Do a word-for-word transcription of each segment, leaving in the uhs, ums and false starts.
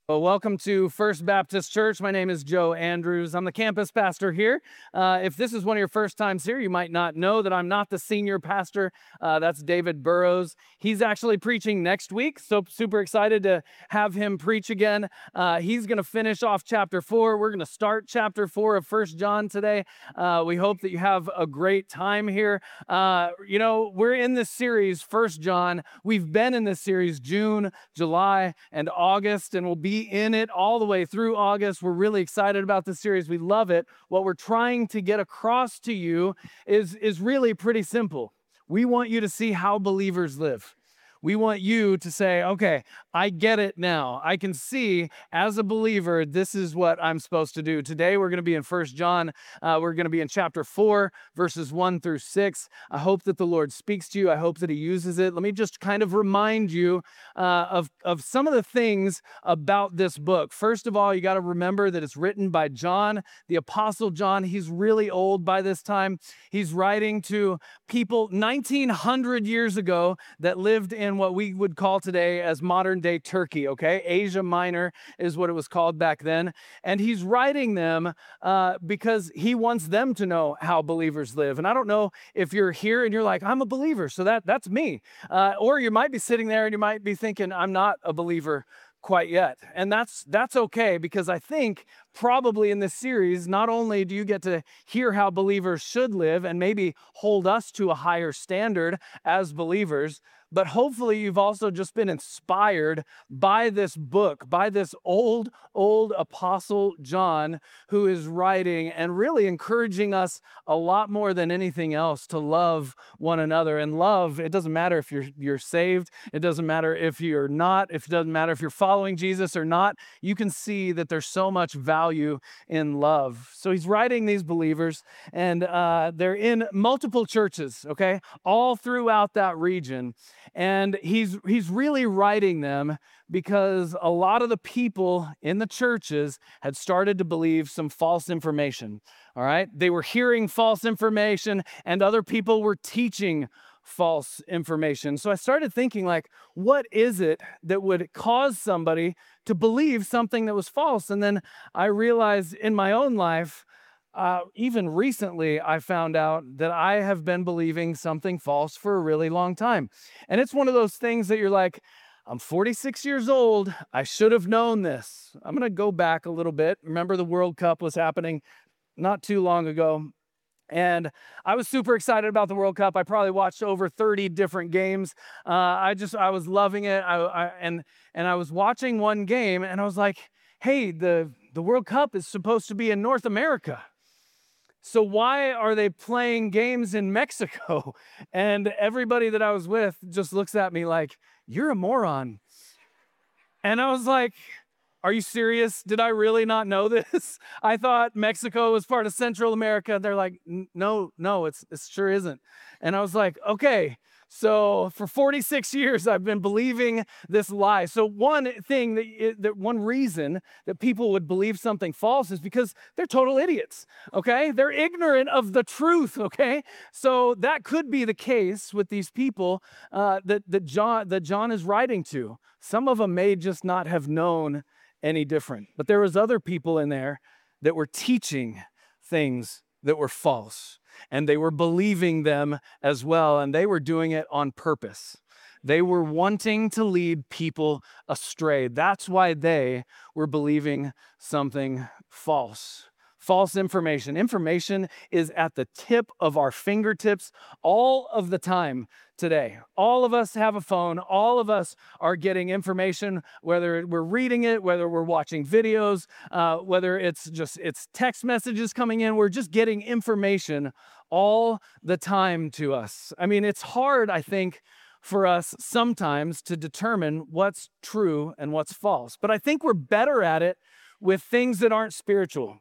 Well, welcome to First Baptist Church. My name is Joe Andrews. I'm the campus pastor here. Uh, if this is one of your first times here, you might not know that I'm not the senior pastor. Uh, that's David Burrows. He's actually preaching next week, so super excited to have him preach again. Uh, he's going to finish off chapter four. We're going to start chapter four of First John today. Uh, we hope that you have a great time here. Uh, you know, we're in this series, First John. We've been in this series June, July, and August, and we'll be in it all the way through August. We're really excited about this series. We love it. What we're trying to get across to you is, is really pretty simple. We want you to see how believers live. We want you to say, okay, I get it now. I can see as a believer, this is what I'm supposed to do. Today, we're going to be in First John. Uh, we're going to be in chapter four, verses one through six. I hope that the Lord speaks to you. I hope that he uses it. Let me just kind of remind you uh, of, of some of the things about this book. First of all, you got to remember that it's written by John, the Apostle John. He's really old by this time. He's writing to people nineteen hundred years ago that lived in what we would call today as modern day Turkey, okay? Asia Minor is what it was called back then. And he's writing them uh, because he wants them to know how believers live. And I don't know if you're here and you're like, I'm a believer, so that that's me. Uh, or you might be sitting there and you might be thinking, I'm not a believer quite yet. And that's that's okay, because I think probably in this series, not only do you get to hear how believers should live and maybe hold us to a higher standard as believers, but hopefully you've also just been inspired by this book, by this old, old Apostle John, who is writing and really encouraging us a lot more than anything else to love one another. And love, it doesn't matter if you're you're saved, it doesn't matter if you're not, if it doesn't matter if you're following Jesus or not, you can see that there's so much value in love. So he's writing these believers, and uh, they're in multiple churches, okay, all throughout that region. And he's he's really writing them because a lot of the people in the churches had started to believe some false information, all right? They were hearing false information, and other people were teaching false information. So I started thinking, like, what is it that would cause somebody to believe something that was false? And then I realized in my own life, Uh, even recently, I found out that I have been believing something false for a really long time. And it's one of those things that you're like, I'm forty-six years old. I should have known this. I'm going to go back a little bit. Remember, the World Cup was happening not too long ago. And I was super excited about the World Cup. I probably watched over thirty different games. Uh, I just, I was loving it. I, I, and, and I was watching one game and I was like, hey, the, the World Cup is supposed to be in North America. So why are they playing games in Mexico? And everybody that I was with just looks at me like, you're a moron. And I was like, are you serious? Did I really not know this? I thought Mexico was part of Central America. They're like, no, no, it's, it sure isn't. And I was like, okay. So for forty-six years, I've been believing this lie. So one thing, that, that one reason that people would believe something false is because they're total idiots, okay? They're ignorant of the truth, okay? So that could be the case with these people uh, that, that, John, that John is writing to. Some of them may just not have known any different. But there was other people in there that were teaching things that were false. And they were believing them as well, and they were doing it on purpose. They were wanting to lead people astray. That's why they were believing something false. False information. Information is at the tip of our fingertips all of the time today. All of us have a phone. All of us are getting information, whether we're reading it, whether we're watching videos, uh, whether it's just it's text messages coming in. We're just getting information all the time to us. I mean, it's hard, I think, for us sometimes to determine what's true and what's false. But I think we're better at it with things that aren't spiritual.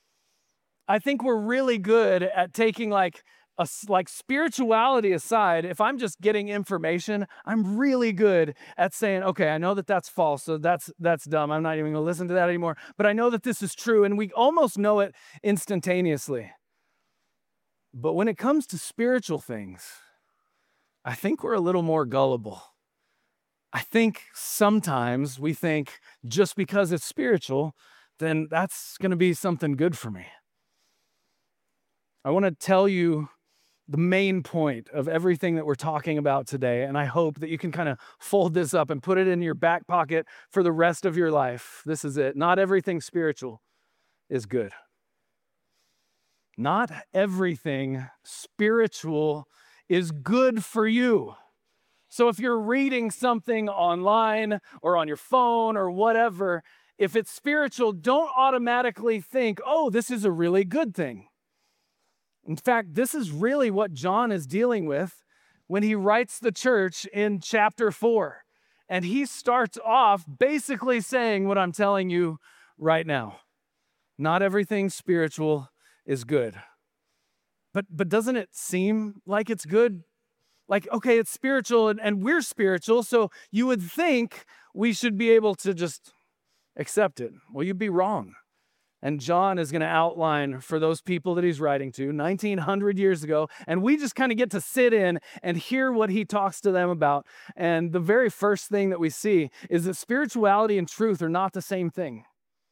I think we're really good at taking like a, like spirituality aside. If I'm just getting information, I'm really good at saying, okay, I know that that's false, so that's that's dumb. I'm not even going to listen to that anymore. But I know that this is true, and we almost know it instantaneously. But when it comes to spiritual things, I think we're a little more gullible. I think sometimes we think just because it's spiritual, then that's going to be something good for me. I want to tell you the main point of everything that we're talking about today, and I hope that you can kind of fold this up and put it in your back pocket for the rest of your life. This is it. Not everything spiritual is good. Not everything spiritual is good for you. So if you're reading something online or on your phone or whatever, if it's spiritual, don't automatically think, oh, this is a really good thing. In fact, this is really what John is dealing with when he writes the church in chapter four. And he starts off basically saying what I'm telling you right now. Not everything spiritual is good. But, but doesn't it seem like it's good? Like, okay, it's spiritual and, and we're spiritual, so you would think we should be able to just accept it. Well, you'd be wrong. And John is going to outline for those people that he's writing to nineteen hundred years ago, and we just kind of get to sit in and hear what he talks to them about. And the very first thing that we see is that spirituality and truth are not the same thing.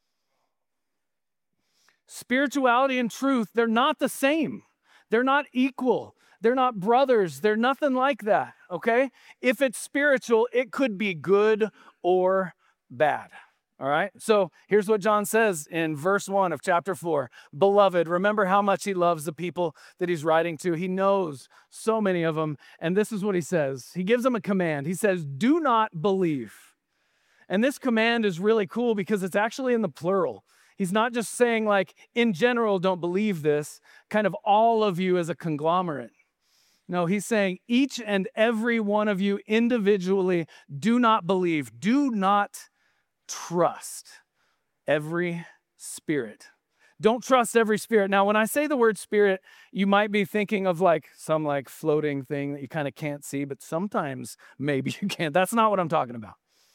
Spirituality and truth, they're not the same. They're not equal. They're not brothers. They're nothing like that, okay? If it's spiritual, it could be good or bad, all right? So here's what John says in verse one of chapter four. Beloved, remember how much he loves the people that he's writing to. He knows so many of them, and this is what he says. He gives them a command. He says, do not believe. And this command is really cool because it's actually in the plural. He's not just saying like, in general, don't believe this, kind of all of you as a conglomerate. No, he's saying each and every one of you individually do not believe, do not trust every spirit. Don't trust every spirit. Now, when I say the word spirit, you might be thinking of like some like floating thing that you kind of can't see, but sometimes maybe you can. That's not what I'm talking about.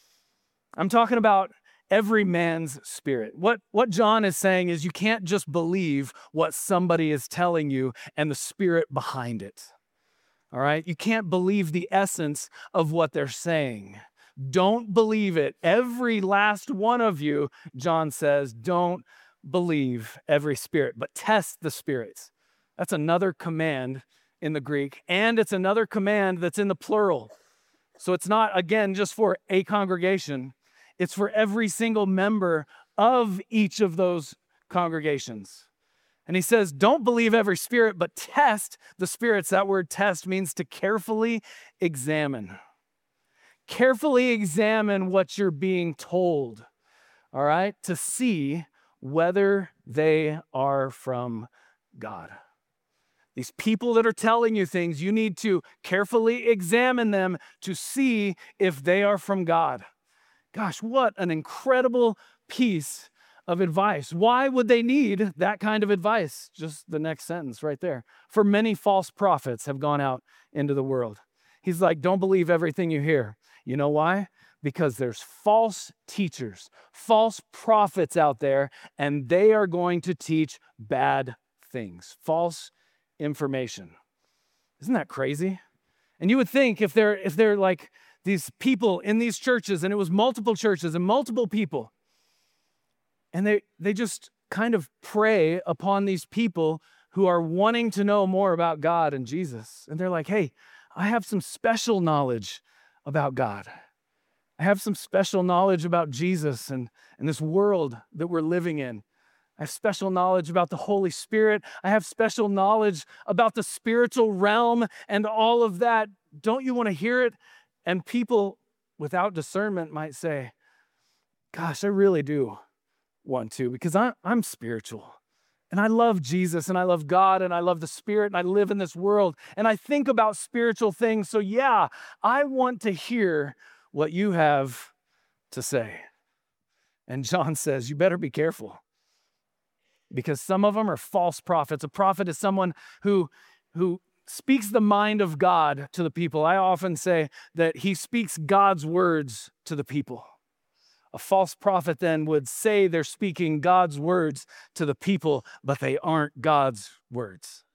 I'm talking about every man's spirit. What, what John is saying is you can't just believe what somebody is telling you and the spirit behind it. All right? You can't believe the essence of what they're saying. Don't believe it. Every last one of you, John says, don't believe every spirit, but test the spirits. That's another command in the Greek, and it's another command that's in the plural. So it's not, again, just for a congregation. It's for every single member of each of those congregations. And he says, don't believe every spirit, but test the spirits. That word test means to carefully examine. Carefully examine what you're being told, all right, to see whether they are from God. These people that are telling you things, you need to carefully examine them to see if they are from God. Gosh, what an incredible piece of advice. Why would they need that kind of advice? Just the next sentence right there. For many false prophets have gone out into the world. He's like, don't believe everything you hear. You know why? Because there's false teachers, false prophets out there, and they are going to teach bad things, false information. Isn't that crazy? And you would think if they're if they're like these people in these churches, and it was multiple churches and multiple people, and they they just kind of prey upon these people who are wanting to know more about God and Jesus. And they're like, hey, I have some special knowledge about God. I have some special knowledge about Jesus and, and this world that we're living in. I have special knowledge about the Holy Spirit. I have special knowledge about the spiritual realm and all of that. Don't you want to hear it? And people without discernment might say, gosh, I really do want to, because I, I'm spiritual. And I love Jesus, and I love God, and I love the Spirit, and I live in this world, and I think about spiritual things. So yeah, I want to hear what you have to say. And John says, you better be careful, because some of them are false prophets. A prophet is someone who, who speaks the mind of God to the people. I often say that he speaks God's words to the people. A false prophet then would say they're speaking God's words to the people, but they aren't God's words.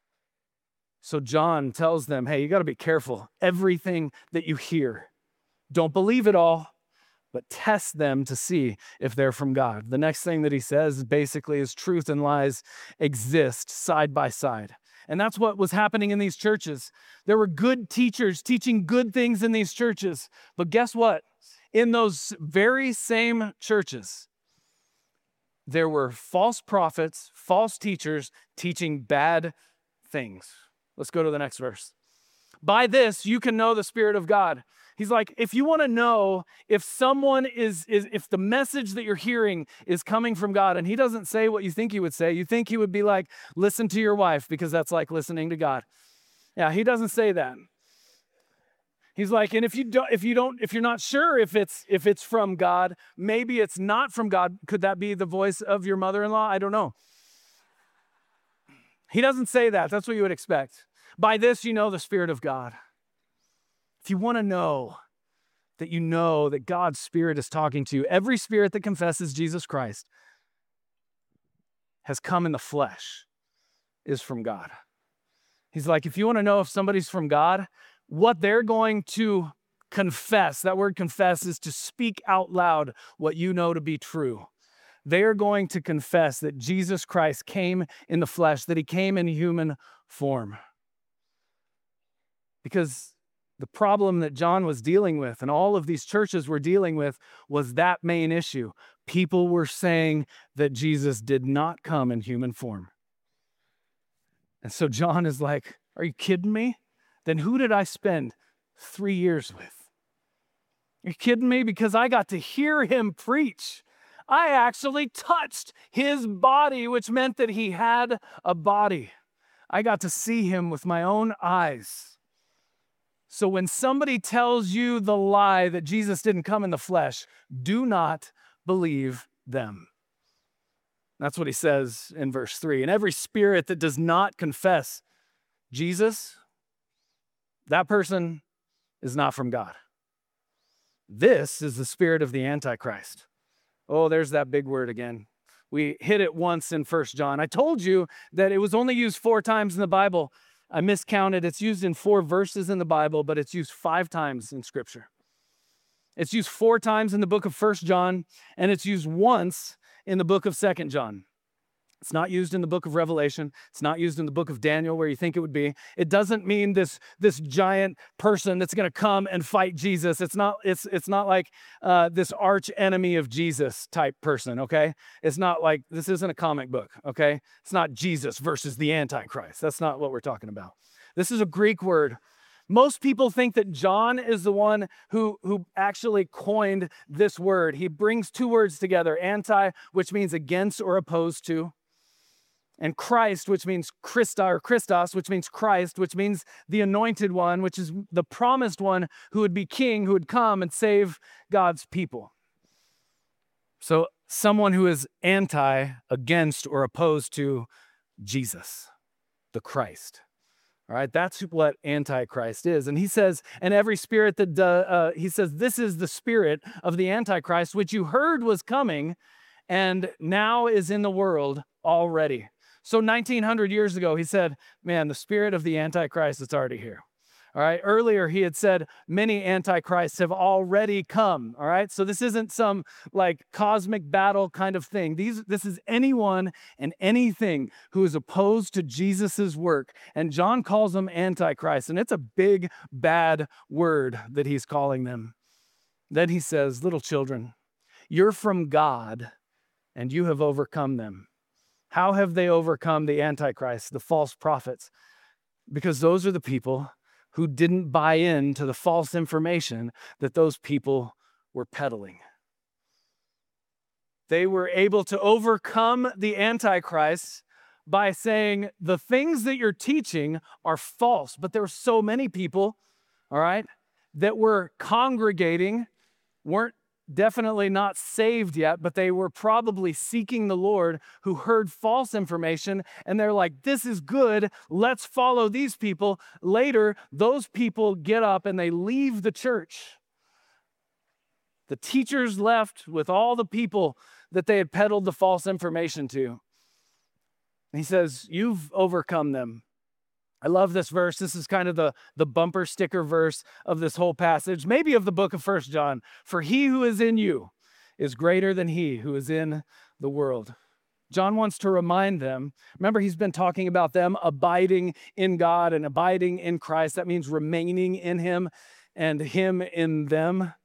So John tells them, hey, you got to be careful. Everything that you hear, Don't believe it all, but test them to see if they're from God. The next thing that he says basically is truth and lies exist side by side. And that's what was happening in these churches. There were good teachers teaching good things in these churches. But guess what? In those very same churches, there were false prophets, false teachers teaching bad things. Let's go to the next verse. By this, you can know the Spirit of God. He's like, if you want to know if someone is, is, if the message that you're hearing is coming from God, and he doesn't say what you think he would say. You think he would be like, listen to your wife, because that's like listening to God. Yeah, he doesn't say that. He's like, and if you don't, if you don't, if you're not sure if it's if it's from God, maybe it's not from God. Could that be the voice of your mother-in-law? I don't know. He doesn't say that. That's what you would expect. By this, you know the Spirit of God. If you want to know that you know that God's Spirit is talking to you, every spirit that confesses Jesus Christ has come in the flesh is from God. He's like, if you want to know if somebody's from God, what they're going to confess, that word confess is to speak out loud what you know to be true. They are going to confess that Jesus Christ came in the flesh, that he came in human form. Because the problem that John was dealing with and all of these churches were dealing with was that main issue. People were saying that Jesus did not come in human form. And so John is like, are you kidding me? Then who did I spend three years with? Are you kidding me? Because I got to hear him preach. I actually touched his body, which meant that he had a body. I got to see him with my own eyes. So when somebody tells you the lie that Jesus didn't come in the flesh, do not believe them. That's what he says in verse three. And every spirit that does not confess Jesus, that person is not from God. This is the spirit of the Antichrist. Oh, there's that big word again. We hit it once in First John. I told you that it was only used four times in the Bible. I miscounted. It's used in four verses in the Bible, but it's used five times in Scripture. It's used four times in the book of First John, and it's used once in the book of Second John. It's not used in the book of Revelation. It's not used in the book of Daniel where you think it would be. It doesn't mean this, this giant person that's going to come and fight Jesus. It's not, it's, it's not like uh, this arch enemy of Jesus type person, okay? It's not like, this isn't a comic book, okay? It's not Jesus versus the Antichrist. That's not what we're talking about. This is a Greek word. Most people think that John is the one who, who actually coined this word. He brings two words together, anti, which means against or opposed to, and Christ, which means Christa or Christos, which means Christ, which means the anointed one, which is the promised one who would be king, who would come and save God's people. So someone who is anti, against, or opposed to Jesus, the Christ. All right, that's what Antichrist is. And he says, and every spirit that, uh, uh, he says, this is the spirit of the Antichrist, which you heard was coming and now is in the world already. So nineteen hundred years ago, he said, man, the spirit of the Antichrist is already here. All right. Earlier, he had said many antichrists have already come. All right. So this isn't some like cosmic battle kind of thing. These, this is anyone and anything who is opposed to Jesus's work. And John calls them antichrist. And it's a big, bad word that he's calling them. Then he says, little children, you're from God and you have overcome them. How have they overcome the Antichrist, the false prophets? Because those are the people who didn't buy into the false information that those people were peddling. They were able to overcome the Antichrist by saying the things that you're teaching are false. But there were so many people, all right, that were congregating, weren't definitely not saved yet, but they were probably seeking the Lord, who heard false information, and they're like, this is good, let's follow these people. Later, those people get up and they leave the church. The teachers left with all the people that they had peddled the false information to. And he says, you've overcome them. I love this verse. This is kind of the, the bumper sticker verse of this whole passage, maybe of the book of First John. For he who is in you is greater than he who is in the world. John wants to remind them, remember he's been talking about them abiding in God and abiding in Christ. That means remaining in him and him in them.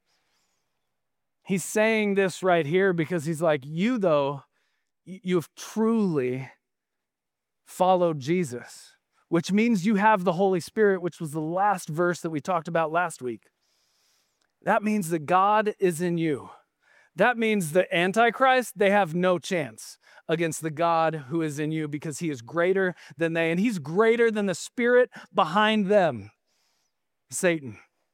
He's saying this right here because he's like, you though, you've truly followed Jesus, which means you have the Holy Spirit, which was the last verse that we talked about last week. That means that God is in you. That means the Antichrist, they have no chance against the God who is in you because he is greater than they, and he's greater than the spirit behind them, Satan.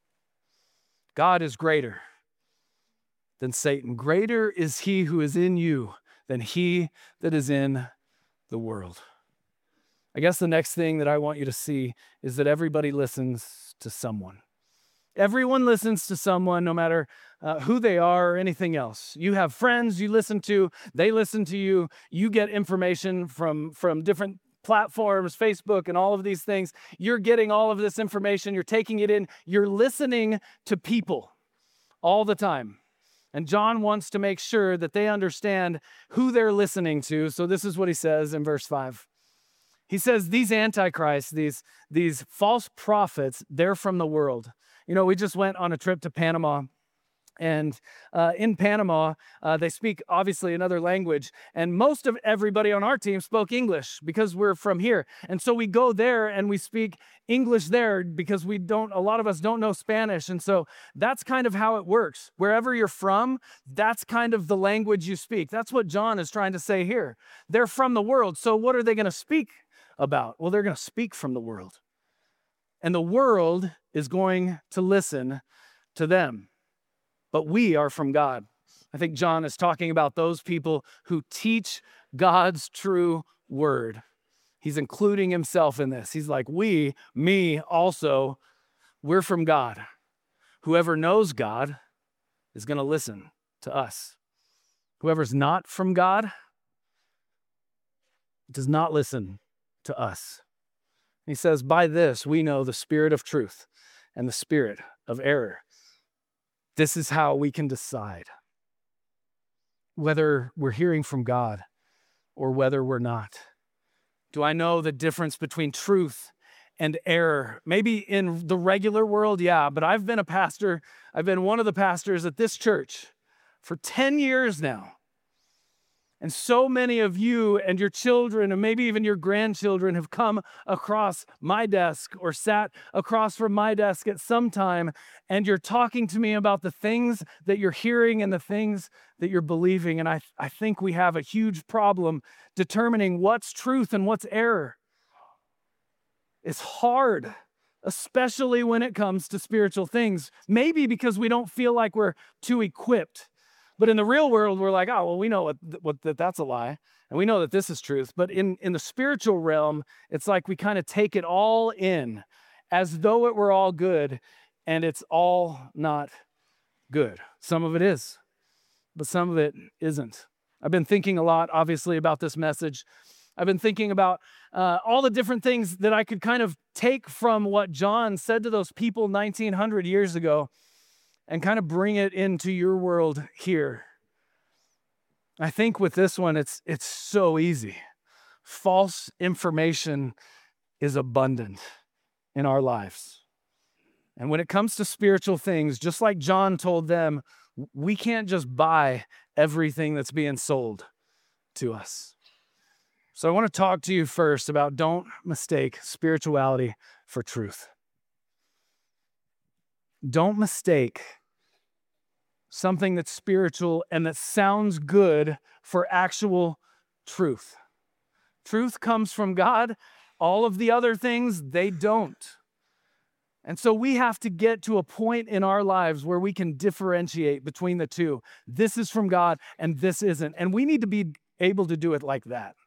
God is greater than Satan. Greater is he who is in you than he that is in the world. I guess the next thing that I want you to see is that everybody listens to someone. Everyone listens to someone, no matter uh, who they are or anything else. You have friends you listen to, they listen to you, you get information from, from different platforms, Facebook and all of these things. You're getting all of this information, you're taking it in, you're listening to people all the time. And John wants to make sure that they understand who they're listening to. So this is what he says in verse five. He says, these antichrists, these, these false prophets, they're from the world. You know, we just went on a trip to Panama. And uh, in Panama, uh, they speak, obviously, another language. And most of everybody on our team spoke English because we're from here. And so we go there and we speak English there because we don't, a lot of us don't know Spanish. And so that's kind of how it works. Wherever you're from, that's kind of the language you speak. That's what John is trying to say here. They're from the world. So what are they going to speak about? Well, they're going to speak from the world. And the world is going to listen to them. But we are from God. I think John is talking about those people who teach God's true word. He's including himself in this. He's like, we, me also, we're from God. Whoever knows God is going to listen to us. Whoever's not from God does not listen to us. He says, by this we know the spirit of truth and the spirit of error. This is how we can decide whether we're hearing from God or whether we're not. Do I know the difference between truth and error? Maybe in the regular world, yeah, but I've been a pastor. I've been one of the pastors at this church for ten years now. And so many of you and your children and maybe even your grandchildren have come across my desk or sat across from my desk at some time, and you're talking to me about the things that you're hearing and the things that you're believing. And I, I think we have a huge problem determining what's truth and what's error. It's hard, especially when it comes to spiritual things, maybe because we don't feel like we're too equipped. But in the real world, we're like, oh, well, we know what, what that that's a lie, and we know that this is truth. But in, in the spiritual realm, it's like we kind of take it all in as though it were all good, and it's all not good. Some of it is, but some of it isn't. I've been thinking a lot, obviously, about this message. I've been thinking about uh, all the different things that I could kind of take from what John said to those people nineteen hundred years ago and kind of bring it into your world here. I think with this one, it's it's so easy. False information is abundant in our lives. And when it comes to spiritual things, just like John told them, we can't just buy everything that's being sold to us. So I want to talk to you first about don't mistake spirituality for truth. Don't mistake something that's spiritual and that sounds good for actual truth. Truth comes from God. All of the other things, they don't. And so we have to get to a point in our lives where we can differentiate between the two. This is from God and this isn't. And we need to be able to do it like that.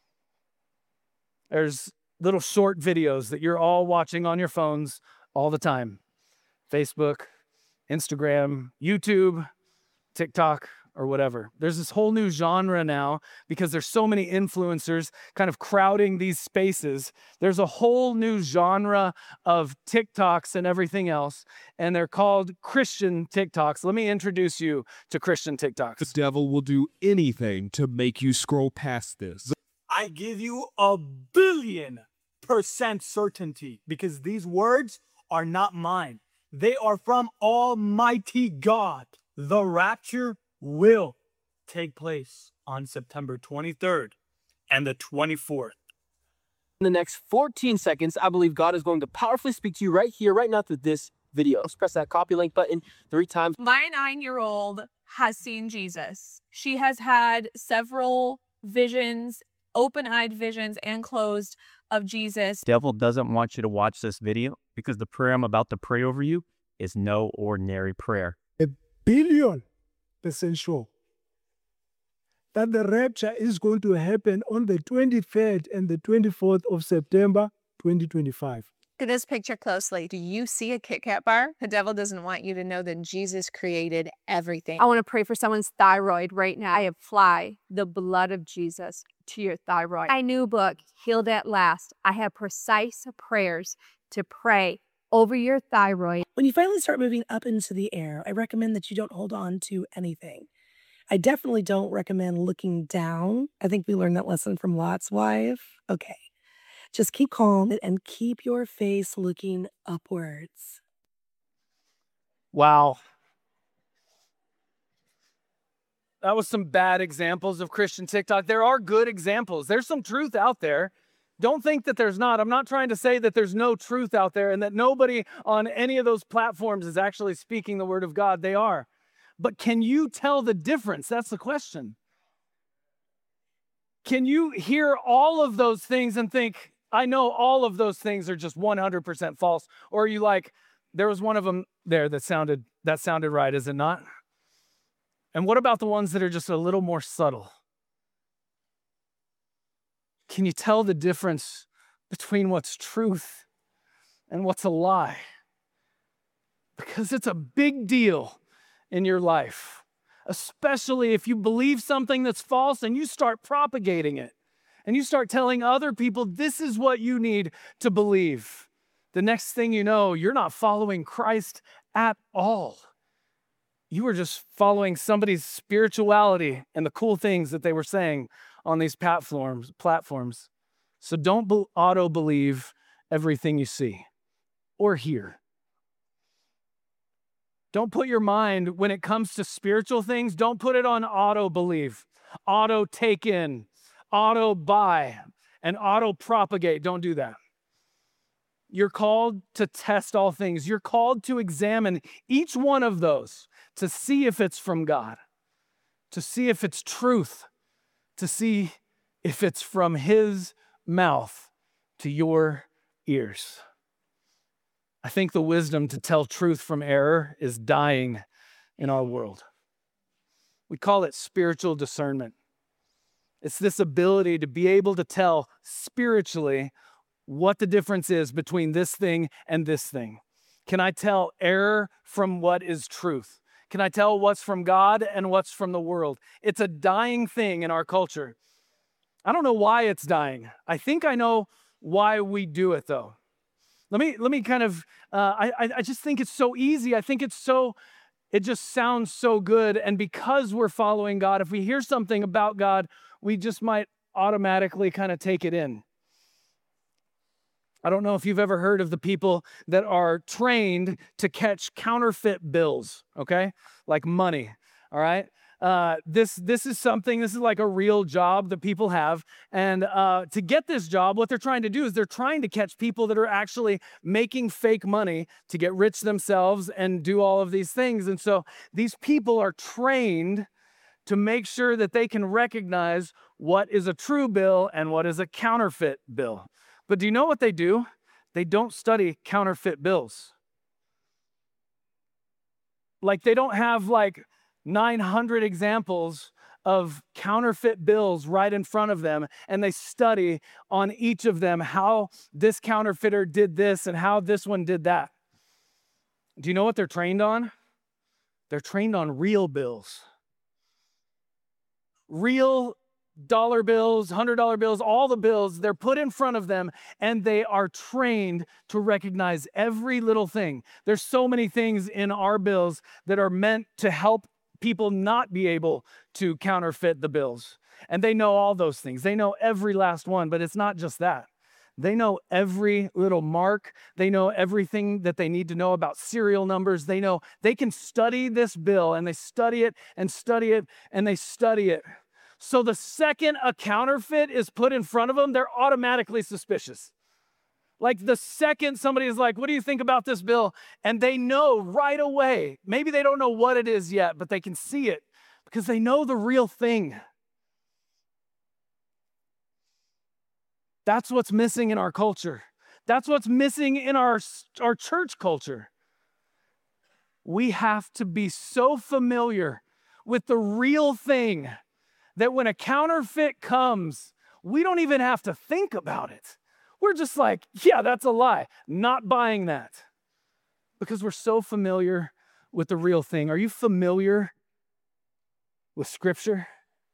There's little short videos that you're all watching on your phones all the time. Facebook, Instagram, YouTube, TikTok, or whatever. There's this whole new genre now because there's so many influencers kind of crowding these spaces. There's a whole new genre of TikToks and everything else, and they're called Christian TikToks. Let me introduce you to Christian TikToks. The devil will do anything to make you scroll past this. I give you a billion percent certainty because these words are not mine. They are from Almighty God. The rapture will take place on September twenty-third and the twenty-fourth. In the next fourteen seconds, I believe God is going to powerfully speak to you right here, right now through this video. Let's press that copy link button three times. My nine-year-old has seen Jesus. She has had several visions, open-eyed visions and closed, of Jesus. Devil doesn't want you to watch this video because the prayer I'm about to pray over you is no ordinary prayer. A billion percent sure that the rapture is going to happen on the twenty-third and the twenty-fourth of September, twenty twenty-five. Look at this picture closely. Do you see a Kit Kat bar? The devil doesn't want you to know that Jesus created everything. I want to pray for someone's thyroid right now. I apply the blood of Jesus to your thyroid. My new book, Healed at Last. I have precise prayers to pray over your thyroid. When you finally start moving up into the air, I recommend that you don't hold on to anything. I definitely don't recommend looking down. I think we learned that lesson from Lot's wife. Okay. Just keep calm and keep your face looking upwards. Wow. That was some bad examples of Christian TikTok. There are good examples. There's some truth out there. Don't think that there's not. I'm not trying to say that there's no truth out there and that nobody on any of those platforms is actually speaking the word of God. They are. But can you tell the difference? That's the question. Can you hear all of those things and think, I know all of those things are just one hundred percent false? Or are you like, there was one of them there that sounded, that sounded right, is it not? And what about the ones that are just a little more subtle? Can you tell the difference between what's truth and what's a lie? Because it's a big deal in your life, especially if you believe something that's false and you start propagating it and you start telling other people this is what you need to believe. The next thing you know, you're not following Christ at all. You were just following somebody's spirituality and the cool things that they were saying on these platforms. platforms. So don't be- auto-believe everything you see or hear. Don't put your mind, when it comes to spiritual things, don't put it on auto-believe, auto-take in, auto-buy, and auto-propagate. Don't do that. You're called to test all things. You're called to examine each one of those to see if it's from God, to see if it's truth, to see if it's from His mouth to your ears. I think the wisdom to tell truth from error is dying in our world. We call it spiritual discernment. It's this ability to be able to tell spiritually what the difference is between this thing and this thing. Can I tell error from what is truth? Can I tell what's from God and what's from the world? It's a dying thing in our culture. I don't know why it's dying. I think I know why we do it, though. Let me let me kind of, uh, I, I just think it's so easy. I think it's so, it just sounds so good. And because we're following God, if we hear something about God, we just might automatically kind of take it in. I don't know if you've ever heard of the people that are trained to catch counterfeit bills, okay? Like money, all right? Uh, this this is something, this is like a real job that people have. And uh, to get this job, what they're trying to do is they're trying to catch people that are actually making fake money to get rich themselves and do all of these things. And so these people are trained to make sure that they can recognize what is a true bill and what is a counterfeit bill. But do you know what they do? They don't study counterfeit bills. Like they don't have like nine hundred examples of counterfeit bills right in front of them, and they study on each of them how this counterfeiter did this and how this one did that. Do you know what they're trained on? They're trained on real bills. real dollar bills, one hundred dollar bills, all the bills, they're put in front of them and they are trained to recognize every little thing. There's so many things in our bills that are meant to help people not be able to counterfeit the bills. And they know all those things. They know every last one, but it's not just that. They know every little mark. They know everything that they need to know about serial numbers. They know they can study this bill and they study it and study it and they study it. So the second a counterfeit is put in front of them, they're automatically suspicious. Like the second somebody is like, what do you think about this bill? And they know right away, maybe they don't know what it is yet, but they can see it because they know the real thing. That's what's missing in our culture. That's what's missing in our, our church culture. We have to be so familiar with the real thing that when a counterfeit comes, we don't even have to think about it. We're just like, yeah, that's a lie. Not buying that. Because we're so familiar with the real thing. Are you familiar with Scripture?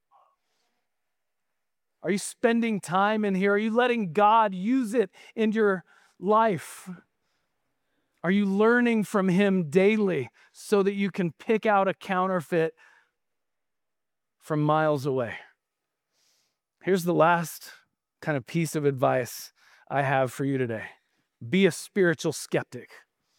Are you spending time in here? Are you letting God use it in your life? Are you learning from Him daily so that you can pick out a counterfeit from miles away? Here's the last kind of piece of advice I have for you today. Be a spiritual skeptic.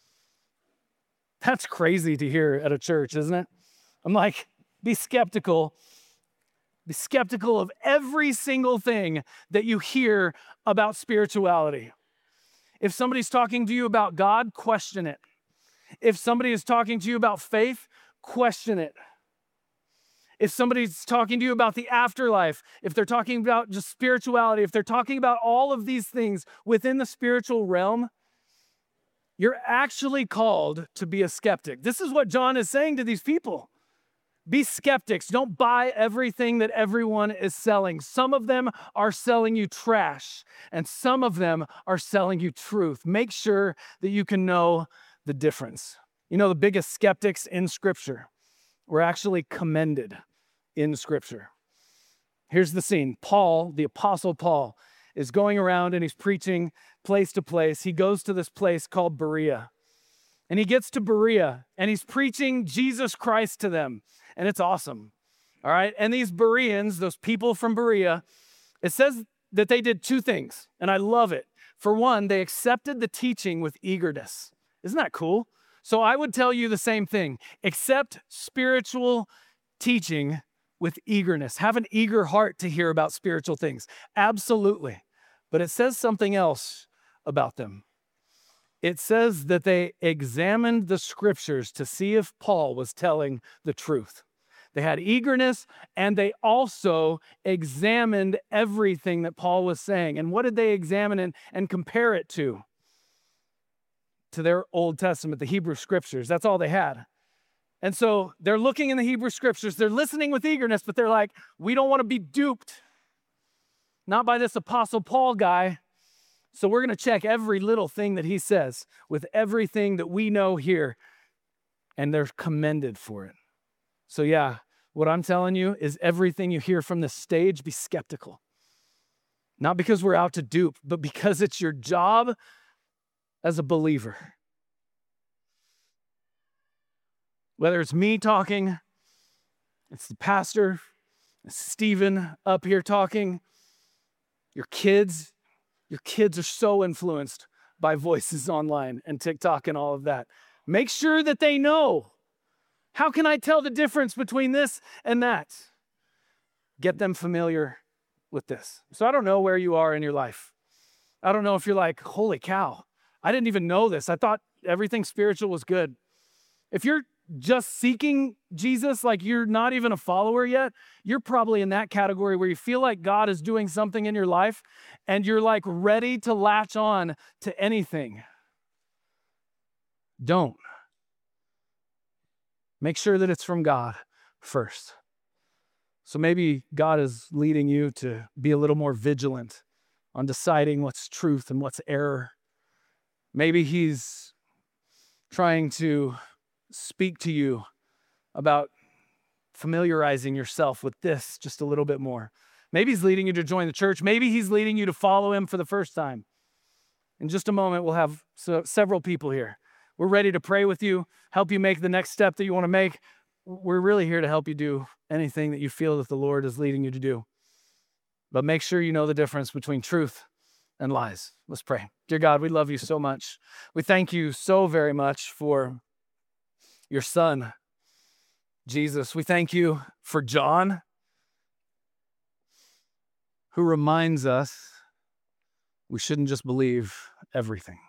That's crazy to hear at a church, isn't it? I'm like, be skeptical. Be skeptical of every single thing that you hear about spirituality. If somebody's talking to you about God, question it. If somebody is talking to you about faith, question it. If somebody's talking to you about the afterlife, if they're talking about just spirituality, if they're talking about all of these things within the spiritual realm, you're actually called to be a skeptic. This is what John is saying to these people. Be skeptics. Don't buy everything that everyone is selling. Some of them are selling you trash, and some of them are selling you truth. Make sure that you can know the difference. You know, the biggest skeptics in Scripture were actually commended in Scripture. Here's the scene. Paul, the Apostle Paul, is going around and he's preaching place to place. He goes to this place called Berea. And he gets to Berea and he's preaching Jesus Christ to them. And it's awesome. All right. And these Bereans, those people from Berea, it says that they did two things. And I love it. For one, they accepted the teaching with eagerness. Isn't that cool? So I would tell you the same thing. Accept spiritual teaching with eagerness. Have an eager heart to hear about spiritual things. Absolutely. But it says something else about them. It says that they examined the Scriptures to see if Paul was telling the truth. They had eagerness, and they also examined everything that Paul was saying. And what did they examine and, and compare it to? To their Old Testament, the Hebrew Scriptures. That's all they had. And so they're looking in the Hebrew Scriptures. They're listening with eagerness, but they're like, we don't want to be duped. Not by this Apostle Paul guy. So we're going to check every little thing that he says with everything that we know here. And they're commended for it. So yeah, what I'm telling you is everything you hear from this stage, be skeptical. Not because we're out to dupe, but because it's your job as a believer. Whether it's me talking, it's the pastor, it's Stephen up here talking, your kids, your kids are so influenced by voices online and TikTok and all of that. Make sure that they know. How can I tell the difference between this and that? Get them familiar with this. So I don't know where you are in your life. I don't know if you're like, holy cow, I didn't even know this. I thought everything spiritual was good. If you're just seeking Jesus, like you're not even a follower yet, you're probably in that category where you feel like God is doing something in your life and you're like ready to latch on to anything. Don't. Make sure that it's from God first. So maybe God is leading you to be a little more vigilant on deciding what's truth and what's error. Maybe He's trying to speak to you about familiarizing yourself with this just a little bit more. Maybe he's leading you to join the church. Maybe he's leading you to follow him for the first time. In just a moment, we'll have so, several people here. We're ready to pray with you, help you make the next step that you want to make. We're really here to help you do anything that you feel that the Lord is leading you to do. But make sure you know the difference between truth and lies. Let's pray. Dear God, we love you so much. We thank you so very much for your son, Jesus. We thank you for John, who reminds us we shouldn't just believe everything.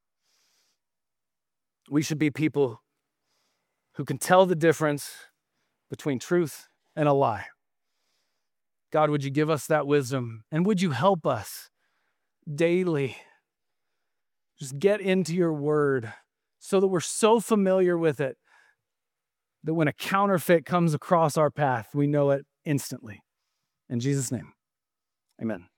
We should be people who can tell the difference between truth and a lie. God, would you give us that wisdom? And would you help us daily just get into your word so that we're so familiar with it that when a counterfeit comes across our path, we know it instantly. In Jesus' name, amen.